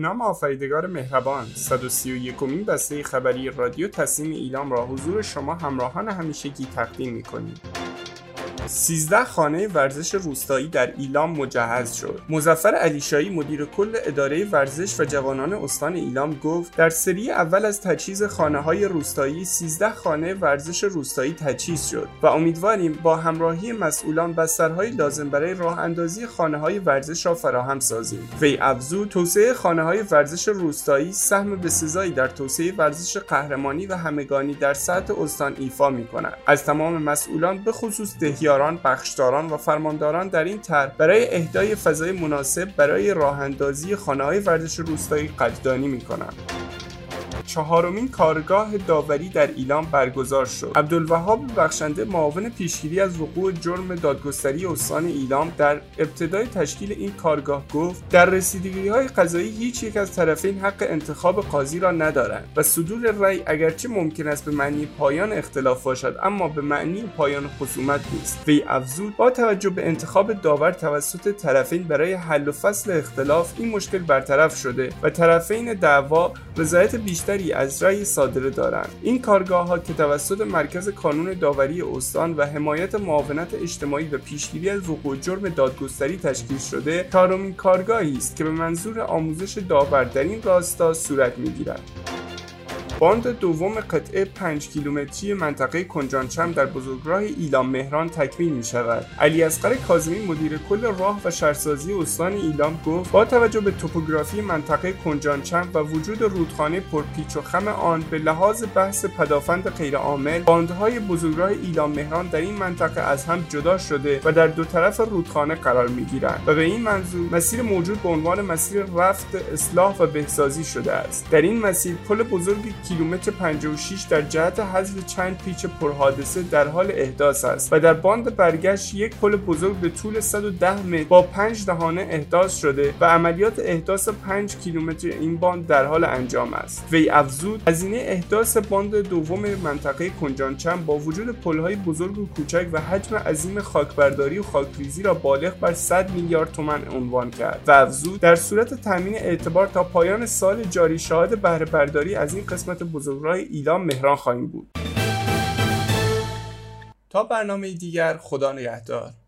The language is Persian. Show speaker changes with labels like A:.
A: نام آفریدگار مهربان، 131مین بسته خبری رادیو تصمیم ایلام را حضور شما همراهان همیشگی تقدیم می‌کنیم. 13 خانه ورزش روستایی در ایلام مجهز شد. مظفر علیشایی مدیر کل اداره ورزش و جوانان استان ایلام گفت در سری اول از تجهیز خانه‌های روستایی 13 خانه ورزش روستایی تجهیز شد و امیدواریم با همراهی مسئولان بسترهای لازم برای راه اندازی خانه‌های ورزش را فراهم سازیم. وی افزود توسعه خانه‌های ورزش روستایی سهم بسزایی در توسعه ورزش قهرمانی و همگانی در سطح استان ایفا می‌کند. از تمام مسئولان به خصوص دهیاران، بخشداران و فرمانداران در این طرح برای اهدای فضای مناسب برای راه اندازی خانه‌های ورزش روستایی قدردانی می‌کنم. 4مین کارگاه داوری در ایلام برگزار شد. عبدالوهاب بخشنده معاون پیشگیری از وقوع جرم دادگستری استان ایلام در ابتدای تشکیل این کارگاه گفت در رسیدگی‌های قضایی هیچ یک از طرفین حق انتخاب قاضی را ندارند و صدور رأی اگرچه ممکن است به معنی پایان اختلاف باشد اما به معنی پایان خصومت نیست. وی افزود با توجه به انتخاب داور توسط طرفین برای حل و فصل اختلاف این مشکل برطرف شده و طرفین دعوا رضایت بیشتری از رأی صادره دارند. این کارگاه‌ها که توسط مرکز کانون داوری استان و حمایت معاونت اجتماعی و پیشگیری از وقوع جرم دادگستری تشکیل شده، 4مین کارگاهی است که به منظور آموزش داور در این راستا صورت می‌گیرد. باند دوم قطعه 5 کیلومتری منطقه کنجانچم در بزرگراه ایلام مهران تکمیل می شود. علیاصغر کاظمی مدیر کل راه و شهرسازی استان ایلام گفت با توجه به توپوگرافی منطقه کنجانچم و وجود رودخانه پرپیچ و خم آن به لحاظ بحث پدافند غیرعامل، باندهای بزرگراه ایلام مهران در این منطقه از هم جدا شده و در دو طرف رودخانه قرار می گیرند و به این منظور مسیر موجود به عنوان مسیر رفت اصلاح و بهسازی شده است. در این مسیر پل بزرگی کیلومتر 56 در جهت حذف چند پیچ پرحادثه در حال احداث است و در باند برگشت یک پل بزرگ به طول 110 متر با 5 دهانه احداث شده و عملیات احداث 5 کیلومتر این باند در حال انجام است. وی افزود هزینه احداث باند دوم منطقه کنجانچم با وجود پل‌های بزرگ و کوچک و حجم عظیم خاکبرداری و خاکریزی را بالغ بر 100 میلیارد تومان عنوان کرد و افزود در صورت تامین اعتبار تا پایان سال جاری شاهد بهره برداری از این قسمت بزرگراه ایلام مهران خواهیم بود. تا برنامه دیگر، خدا نگهدار.